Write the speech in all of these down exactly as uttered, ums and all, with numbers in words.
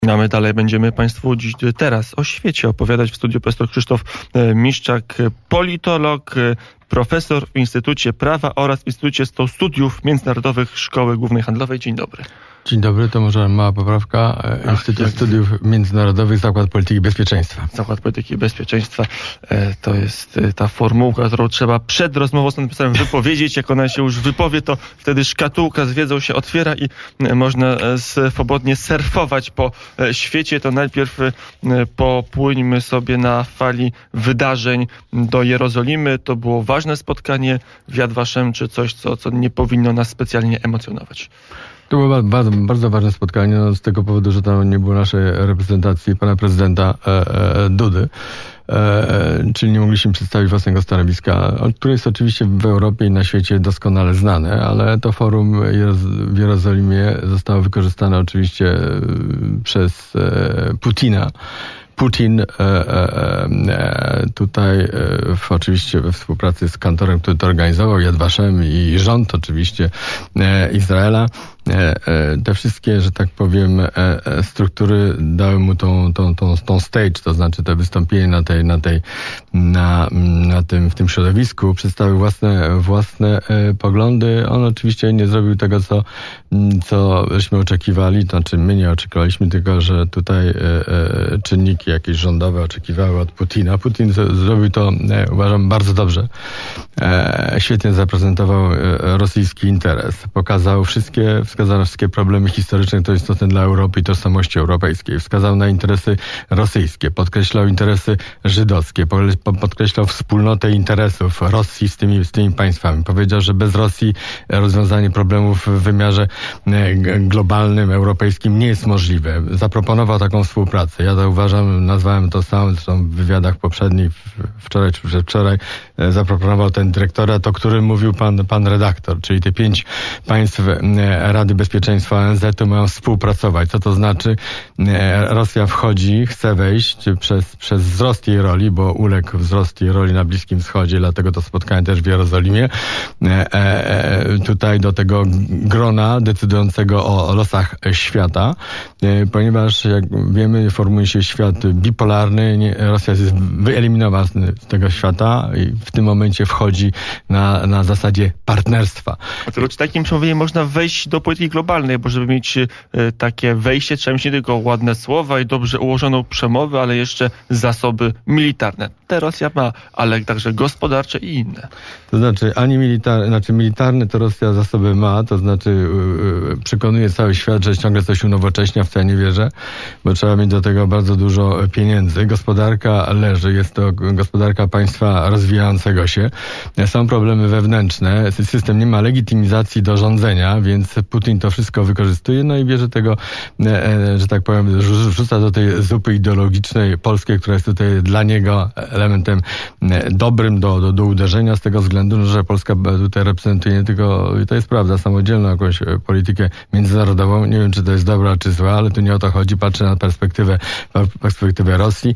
A my dalej będziemy Państwu dziś teraz o świecie opowiadać. W studiu profesor Krzysztof Miszczak, politolog, profesor w Instytucie Prawa oraz w Instytucie Studiów Międzynarodowych Szkoły Głównej Handlowej. Dzień dobry. Dzień dobry, to może mała poprawka. Instytut Ach, Studiów Międzynarodowych, Zakład Polityki i Bezpieczeństwa. Zakład Polityki i Bezpieczeństwa to jest ta formułka, którą trzeba przed rozmową z tym profesorem wypowiedzieć. Jak ona się już wypowie, to wtedy szkatułka z wiedzą się otwiera i można swobodnie surfować po świecie. To najpierw popłyńmy sobie na fali wydarzeń do Jerozolimy. To było ważne spotkanie w Yad Vashem, czy coś, co, co nie powinno nas specjalnie emocjonować? To było bardzo, bardzo ważne spotkanie, no, z tego powodu, że tam nie było naszej reprezentacji pana prezydenta e, e, Dudy, e, czyli nie mogliśmy przedstawić własnego stanowiska, które jest oczywiście w Europie i na świecie doskonale znane, ale to forum w Jerozolimie zostało wykorzystane oczywiście przez e, Putina. Putin e, e, tutaj e, w, oczywiście we współpracy z kantorem, który to organizował, Yad Vashem i rząd oczywiście e, Izraela, e, e, te wszystkie, że tak powiem, e, e, struktury dały mu tą, tą, tą, tą stage, to znaczy te wystąpienie na tej, na tej, na, na tym, w tym środowisku, przedstawił własne, własne e, poglądy. On oczywiście nie zrobił tego, co, co żeśmy oczekiwali, to znaczy my nie oczekiwaliśmy, tylko że tutaj e, e, czynniki jakieś rządowe oczekiwały od Putina. Putin z- zrobił to, e, uważam, bardzo dobrze. E, świetnie zaprezentował e, rosyjski interes. Pokazał wszystkie, wskazał wszystkie problemy historyczne, które są istotne dla Europy i tożsamości europejskiej. Wskazał na interesy rosyjskie, podkreślał interesy żydowskie, po- podkreślał wspólnotę interesów Rosji z tymi, z tymi państwami. Powiedział, że bez Rosji rozwiązanie problemów w wymiarze e, g- globalnym, europejskim nie jest możliwe. Zaproponował taką współpracę. Ja to uważam, nazwałem to sam, zresztą w wywiadach poprzednich, wczoraj czy przedwczoraj, e, zaproponował ten dyrektorat, o którym mówił pan, pan redaktor, czyli te pięć państw e, Rady Bezpieczeństwa O N Z-u mają współpracować. Co to znaczy? E, Rosja wchodzi, chce wejść przez, przez wzrost jej roli, bo uległ wzrost jej roli na Bliskim Wschodzie, dlatego to spotkanie też w Jerozolimie. E, e, tutaj do tego grona decydującego o, o losach świata, e, ponieważ jak wiemy, formuje się świat bipolarny, nie, Rosja jest wyeliminowana z tego świata i w tym momencie wchodzi na, na zasadzie partnerstwa. A to, czy takim przemówieniem można wejść do polityki globalnej, bo żeby mieć y, takie wejście, trzeba mieć nie tylko ładne słowa i dobrze ułożoną przemowę, ale jeszcze zasoby militarne. Te Rosja ma, ale także gospodarcze i inne. To znaczy, ani militarne, znaczy militarne to Rosja zasoby ma, to znaczy yy, przekonuje cały świat, że ciągle coś unowocześnia, w co ja nie wierzę, bo trzeba mieć do tego bardzo dużo pieniędzy. Gospodarka leży, jest to gospodarka państwa rozwijającego się. Są problemy wewnętrzne, system nie ma legitymizacji do rządzenia, więc Putin to wszystko wykorzystuje, no i bierze tego, e, że tak powiem, rzuca do tej zupy ideologicznej polskiej, która jest tutaj dla niego elementem dobrym do, do, do uderzenia, z tego względu, że Polska tutaj reprezentuje nie tylko, i to jest prawda, samodzielną jakąś politykę międzynarodową. Nie wiem, czy to jest dobra, czy zła, ale tu nie o to chodzi. Patrzę na perspektywę, perspektywę Rosji.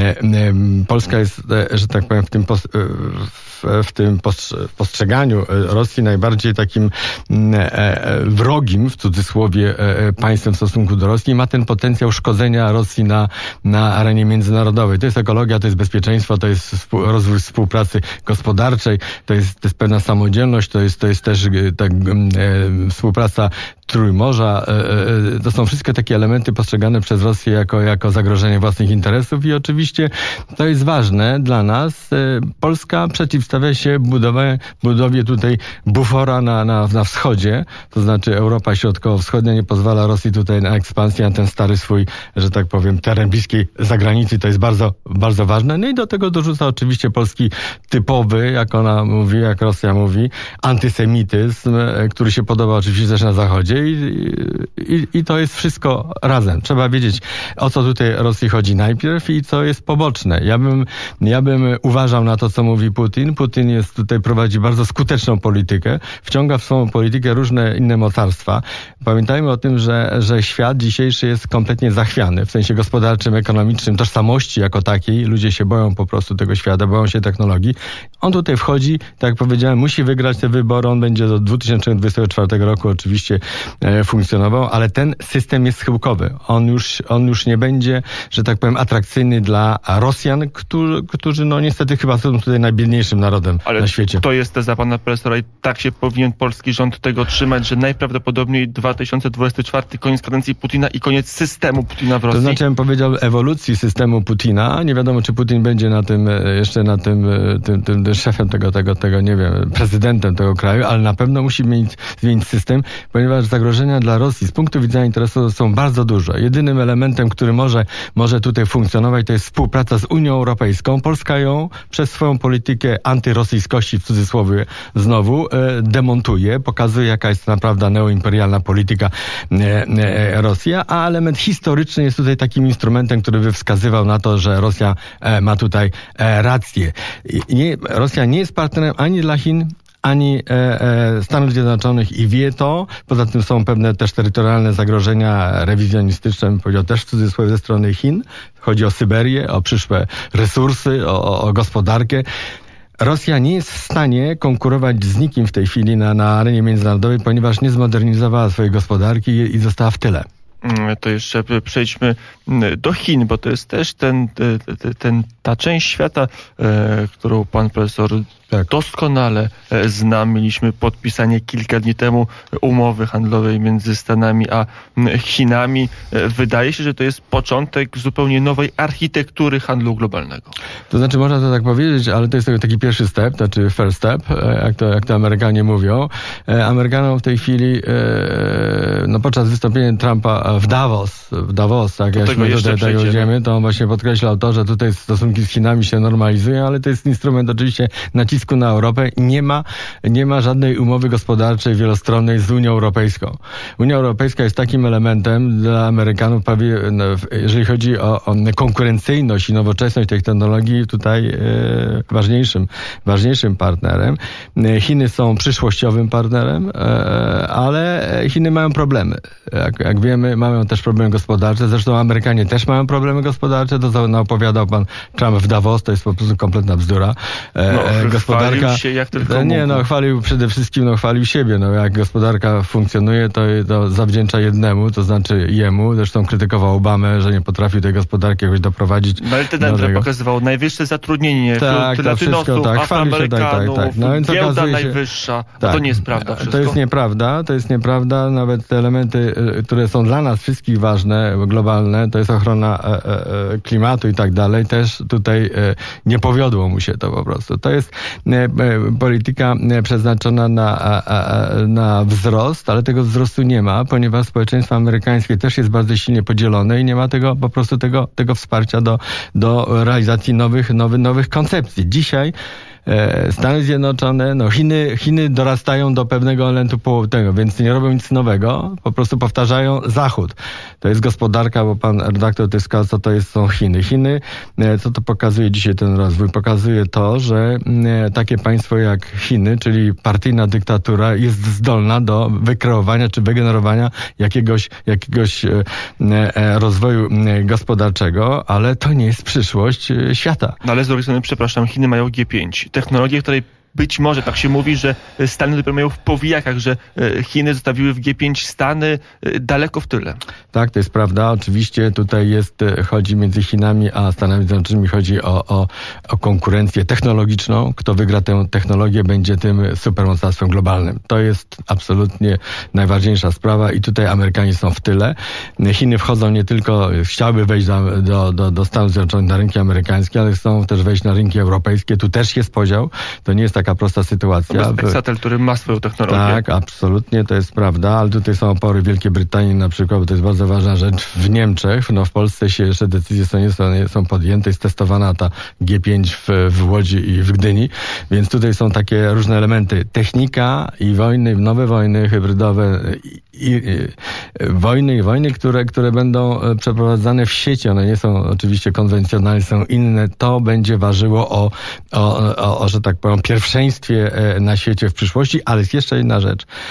Polska jest, że tak powiem, w tym, w tym postrzeganiu Rosji najbardziej takim wrogim, w cudzysłowie, państwem w stosunku do Rosji. Ma ten potencjał szkodzenia Rosji na, na arenie międzynarodowej. To jest ekologia, to jest bezpieczeństwo, to jest rozwój współpracy gospodarczej, to jest, to jest pewna samodzielność, to jest, to jest też tak, e, współpraca Trójmorza. E, to są wszystkie takie elementy postrzegane przez Rosję jako, jako zagrożenie własnych interesów i oczywiście to jest ważne dla nas. E, Polska przeciwstawia się budowie, budowie tutaj bufora na, na, na wschodzie, to znaczy Europa Środkowo-Wschodnia nie pozwala Rosji tutaj na ekspansję, na ten stary swój, że tak powiem, teren bliskiej zagranicy. To jest bardzo, bardzo ważne. No i do tego dorzuca oczywiście polski typowy, jak ona mówi, jak Rosja mówi, antysemityzm, który się podoba oczywiście też na Zachodzie i, i, i to jest wszystko razem. Trzeba wiedzieć, o co tutaj Rosji chodzi najpierw i co jest poboczne. Ja bym, ja bym uważał na to, co mówi Putin. Putin jest tutaj, prowadzi bardzo skuteczną politykę, wciąga w swoją politykę różne inne mocarstwa. Pamiętajmy o tym, że, że świat dzisiejszy jest kompletnie zachwiany w sensie gospodarczym, ekonomicznym, tożsamości jako takiej. Ludzie się boją po prostu tego świata, boją się technologii. On tutaj wchodzi, tak jak powiedziałem, musi wygrać te wybory. On będzie do dwa tysiące dwudziestego czwartego roku oczywiście funkcjonował, ale ten system jest schyłkowy. On już, on już nie będzie, że tak powiem, atrakcyjny dla Rosjan, którzy, którzy no niestety chyba są tutaj najbiedniejszym narodem ale na świecie. To jest teza pana profesora i tak się powinien polski rząd tego trzymać, że najprawdopodobniej dwa tysiące dwudziesty czwarty koniec kadencji Putina i koniec systemu Putina w Rosji. To znaczy, ja bym powiedział, ewolucji systemu Putina. Nie wiadomo, czy Putin będzie na tym, jeszcze na tym, tym, tym, tym szefem tego, tego, tego, nie wiem, prezydentem tego kraju, ale na pewno musi zmienić, zmienić system, ponieważ zagrożenia dla Rosji z punktu widzenia interesu są bardzo duże. Jedynym elementem, który może, może tutaj funkcjonować, to jest współpraca z Unią Europejską. Polska ją przez swoją politykę antyrosyjskości, w cudzysłowie znowu, demontuje, pokazuje, jaka jest naprawdę neoimperialna polityka Rosji, a element historyczny jest tutaj takim instrumentem, który by wskazywał na to, że Rosja ma tutaj rację. Nie, Rosja nie jest partnerem ani dla Chin, ani e, e, Stanów Zjednoczonych i wie to. Poza tym są pewne też terytorialne zagrożenia rewizjonistyczne, bym powiedział też w cudzysłowie ze strony Chin. Chodzi o Syberię, o przyszłe resursy, o, o, o gospodarkę. Rosja nie jest w stanie konkurować z nikim w tej chwili na, na arenie międzynarodowej, ponieważ nie zmodernizowała swojej gospodarki i, i została w tyle. To jeszcze przejdźmy do Chin, bo to jest też ten, ten, ta część świata, którą pan profesor tak doskonale zna. Mieliśmy podpisanie kilka dni temu umowy handlowej między Stanami a Chinami. Wydaje się, że to jest początek zupełnie nowej architektury handlu globalnego. To znaczy, można to tak powiedzieć, ale to jest taki pierwszy step, znaczy first step, jak to, jak to Amerykanie mówią. Amerykanom w tej chwili, no podczas wystąpienia Trumpa w Davos, w Davos, tak, jak my tutaj tak idziemy, to on właśnie podkreślał to, że tutaj stosunki z Chinami się normalizują, ale to jest instrument oczywiście nacisku na Europę i nie ma, nie ma żadnej umowy gospodarczej wielostronnej z Unią Europejską. Unia Europejska jest takim elementem dla Amerykanów, prawie, no, jeżeli chodzi o, o konkurencyjność i nowoczesność tej technologii, tutaj e, ważniejszym, ważniejszym partnerem. Chiny są przyszłościowym partnerem, e, ale Chiny mają problemy. Jak, jak wiemy, mają też problemy gospodarcze. Zresztą Amerykanie też mają problemy gospodarcze. To no, opowiadał pan Trump w Davos, to jest po prostu kompletna bzdura. E, no, gospodarka, chwalił się jak tylko mógł. Nie, no chwalił przede wszystkim, no chwalił siebie. No jak gospodarka funkcjonuje, to, to zawdzięcza jednemu, to znaczy jemu. Zresztą krytykował Obamę, że nie potrafił tej gospodarki jakoś doprowadzić. No ale ten Andrzej pokazywał najwyższe zatrudnienie tak, wśród latynosów, tak, Afroamerykanów, tak, tak, tak. No, więc giełda się, najwyższa. tak, to nie jest prawda wszystko. To jest nieprawda, to jest nieprawda. Nawet te elementy, które są dla nas wszystkich ważne, globalne, to jest ochrona e, e, klimatu i tak dalej, też tutaj e, nie powiodło mu się to po prostu. To jest e, polityka przeznaczona na, a, a, na wzrost, ale tego wzrostu nie ma, ponieważ społeczeństwo amerykańskie też jest bardzo silnie podzielone i nie ma tego po prostu tego, tego wsparcia do, do realizacji nowych, nowych, nowych koncepcji. Dzisiaj Stany Zjednoczone, no Chiny, Chiny dorastają do pewnego elementu połownego, więc nie robią nic nowego, po prostu powtarzają Zachód. To jest gospodarka, bo pan redaktor to wskazał, co to jest, są Chiny. Chiny, co to pokazuje dzisiaj ten rozwój? Pokazuje to, że takie państwo jak Chiny, czyli partyjna dyktatura, jest zdolna do wykreowania czy wygenerowania jakiegoś, jakiegoś rozwoju gospodarczego, ale to nie jest przyszłość świata. No ale z drugiej strony, przepraszam, Chiny mają G pięć. Technologię, której być może, tak się mówi, że Stany dopiero mają w powijakach, że Chiny zostawiły w G pięć Stany daleko w tyle. Tak, to jest prawda. Oczywiście tutaj jest, chodzi między Chinami a Stanami Zjednoczonymi, chodzi o, o, o konkurencję technologiczną. Kto wygra tę technologię, będzie tym supermocarstwem globalnym. To jest absolutnie najważniejsza sprawa i tutaj Amerykanie są w tyle. Chiny wchodzą nie tylko, chciałyby wejść do, do, do, do Stanów Zjednoczonych na rynki amerykańskie, ale chcą też wejść na rynki europejskie. Tu też jest podział. To nie jest taka prosta sytuacja. To jest Exatel, który ma swoją technologię. Tak, absolutnie, to jest prawda, ale tutaj są opory Wielkiej Brytanii na przykład, bo to jest bardzo ważna rzecz. W Niemczech, no w Polsce się jeszcze decyzje są, nie są, nie są podjęte, jest testowana ta G pięć w, w Łodzi i w Gdyni, więc tutaj są takie różne elementy. Technika i wojny, nowe wojny hybrydowe i, i, i wojny i wojny, które, które będą przeprowadzane w sieci, one nie są oczywiście konwencjonalne, są inne, to będzie ważyło o, o, o, o że tak powiem, pierwszeństwie na świecie w przyszłości, ale jest jeszcze jedna rzecz.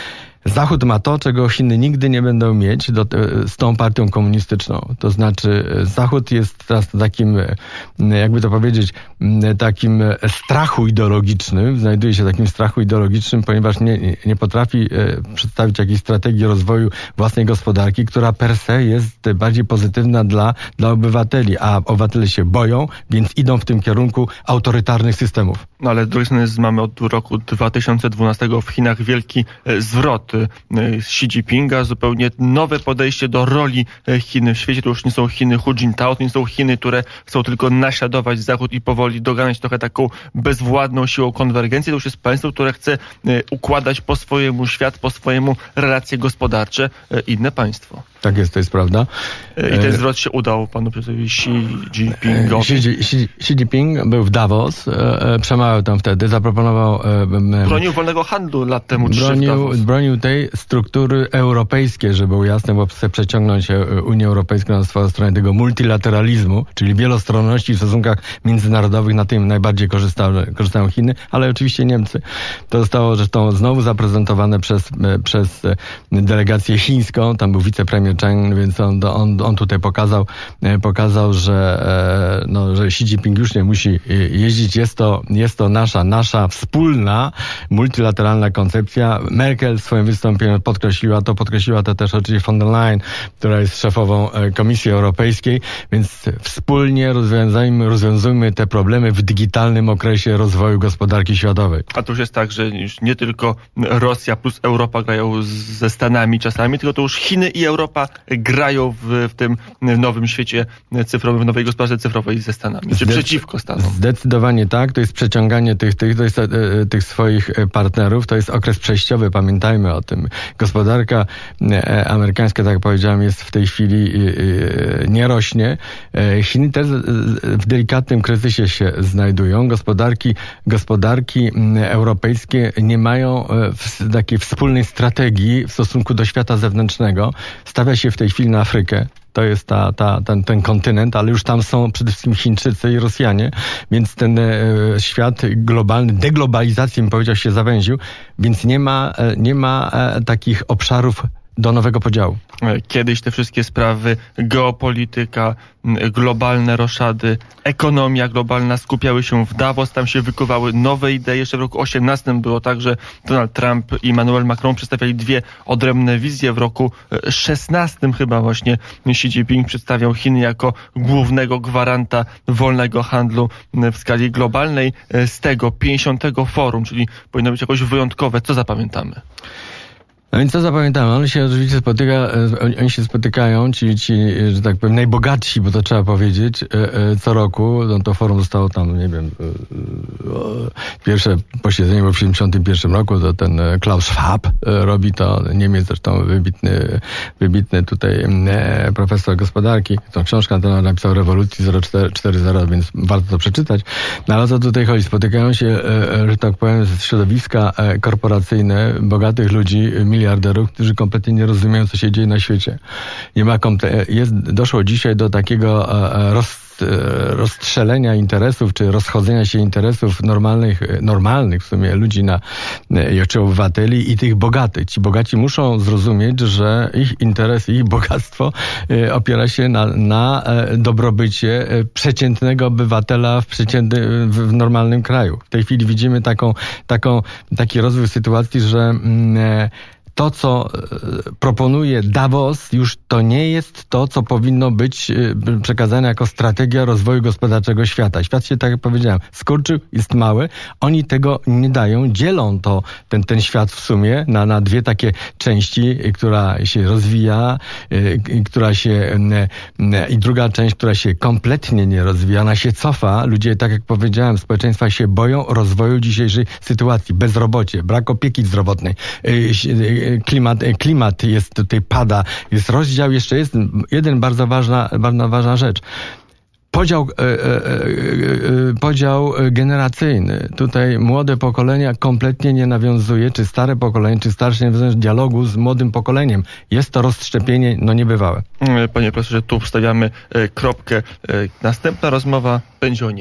Zachód ma to, czego Chiny nigdy nie będą mieć do, z tą partią komunistyczną. To znaczy Zachód jest teraz takim, jakby to powiedzieć, takim strachu ideologicznym, znajduje się w takim strachu ideologicznym, ponieważ nie, nie potrafi przedstawić jakiejś strategii rozwoju własnej gospodarki, która per se jest bardziej pozytywna dla, dla obywateli, a obywatele się boją, więc idą w tym kierunku autorytarnych systemów. No ale z drugiej strony mamy od roku dwa tysiące dwunastego w Chinach wielki zwrot Xi Jinpinga, zupełnie nowe podejście do roli Chin w świecie. To już nie są Chiny Hu Jintao, to nie są Chiny, które chcą tylko naśladować Zachód i powoli doganiać trochę taką bezwładną siłą konwergencji. To już jest państwo, które chce układać po swojemu świat, po swojemu relacje gospodarcze inne państwo. Tak jest, to jest prawda. I ten zwrot się udał panu prezydentowi Xi Jinpingowi. Xi, Xi, Xi Jinping był w Davos, e, przemawiał tam wtedy, zaproponował... E, bronił wolnego handlu lat temu. Bronił, bronił tej struktury europejskiej, żeby było jasne, bo chce przeciągnąć Unię Europejską na swoją stronę tego multilateralizmu, czyli wielostronności w stosunkach międzynarodowych. Na tym najbardziej korzystały, korzystają Chiny, ale oczywiście Niemcy. To zostało zresztą znowu zaprezentowane przez, przez delegację chińską. Tam był wicepremier Cheng, więc on, on, on tutaj pokazał, pokazał, że, no, że Xi Jinping już nie musi jeździć. Jest to, jest to nasza, nasza wspólna, multilateralna koncepcja. Merkel w swoim wystąpieniu podkreśliła to, podkreśliła to też oczywiście von der Leyen, która jest szefową Komisji Europejskiej, więc wspólnie rozwiązajmy, rozwiązujmy te problemy w digitalnym okresie rozwoju gospodarki światowej. A to już jest tak, że już nie tylko Rosja plus Europa grają ze Stanami czasami, tylko to już Chiny i Europa grają w, w tym nowym świecie cyfrowym, w nowej gospodarce cyfrowej ze Stanami, czy Zdec- przeciwko Stanom. Zdecydowanie tak, to jest przeciąganie tych, tych, to jest, e, tych swoich partnerów, to jest okres przejściowy, pamiętajmy o tym. Gospodarka e, amerykańska, tak jak powiedziałem, jest w tej chwili e, e, nie rośnie. E, Chiny też w delikatnym kryzysie się znajdują. Gospodarki, gospodarki europejskie nie mają e, w, takiej wspólnej strategii w stosunku do świata zewnętrznego. Stawia się w tej chwili na Afrykę. To jest ta, ta, ten, ten kontynent, ale już tam są przede wszystkim Chińczycy i Rosjanie, więc ten e, świat globalny, deglobalizacją, bym powiedział, się zawęził, więc nie ma, e, nie ma e, takich obszarów do nowego podziału. Kiedyś te wszystkie sprawy, geopolityka, globalne roszady, ekonomia globalna skupiały się w Davos, tam się wykuwały nowe idee. Jeszcze w roku osiemnastym było tak, że Donald Trump i Emmanuel Macron przedstawiali dwie odrębne wizje. W roku szesnastym chyba właśnie Xi Jinping przedstawiał Chiny jako głównego gwaranta wolnego handlu w skali globalnej. Z tego pięćdziesiątego forum, czyli powinno być jakoś wyjątkowe. Co zapamiętamy? No więc co zapamiętamy? On się oczywiście spotyka, oni się spotykają, ci, ci, że tak powiem, najbogatsi, bo to trzeba powiedzieć, co roku. No to forum zostało tam, nie wiem, pierwsze posiedzenie było w siedemdziesiątym pierwszym roku, to ten Klaus Schwab robi to, Niemiec zresztą wybitny, wybitny tutaj profesor gospodarki. Tą książkę na temat napisał Rewolucji zero cztery zero, więc warto to przeczytać. No ale o co tutaj chodzi? Spotykają się, że tak powiem, środowiska korporacyjne, bogatych ludzi, miliarderów, którzy kompletnie nie rozumieją, co się dzieje na świecie. Nie ma komple- jest, doszło dzisiaj do takiego roz, rozstrzelenia interesów, czy rozchodzenia się interesów normalnych, normalnych w sumie ludzi na, czy obywateli i tych bogatych. Ci bogaci muszą zrozumieć, że ich interes, ich bogactwo opiera się na, na dobrobycie przeciętnego obywatela w, przeciętny, w normalnym kraju. W tej chwili widzimy taką, taką, taki rozwój sytuacji, że mm, to, co proponuje Davos, już to nie jest to, co powinno być przekazane jako strategia rozwoju gospodarczego świata. Świat się, tak jak powiedziałem, skurczył, jest mały. Oni tego nie dają, dzielą to, ten, ten świat w sumie na, na dwie takie części, która się rozwija, y, która się y, i druga część, która się kompletnie nie rozwija, ona się cofa. Ludzie, tak jak powiedziałem, społeczeństwa się boją rozwoju dzisiejszej sytuacji. Bezrobocie, brak opieki zdrowotnej, y, y, Klimat, klimat jest tutaj, pada, jest rozdział, jeszcze jest jeden bardzo ważna, bardzo ważna rzecz. Podział, e, e, e, podział generacyjny. Tutaj młode pokolenia kompletnie nie nawiązuje, czy stare pokolenie, czy starsze nie nawiązuje dialogu z młodym pokoleniem. Jest to rozszczepienie, no niebywałe. Panie profesorze, tu wstawiamy kropkę. Następna rozmowa będzie o Niemczech.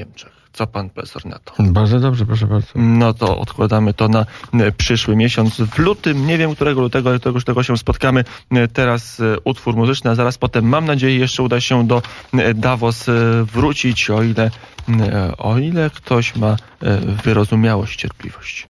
Co pan profesor na to? Bardzo dobrze, proszę bardzo. No to odkładamy to na przyszły miesiąc. W lutym, nie wiem którego lutego, ale tego, tego się spotkamy. Teraz utwór muzyczny, a zaraz potem, mam nadzieję, jeszcze uda się do Davos wrócić, o ile, o ile ktoś ma wyrozumiałość, cierpliwość.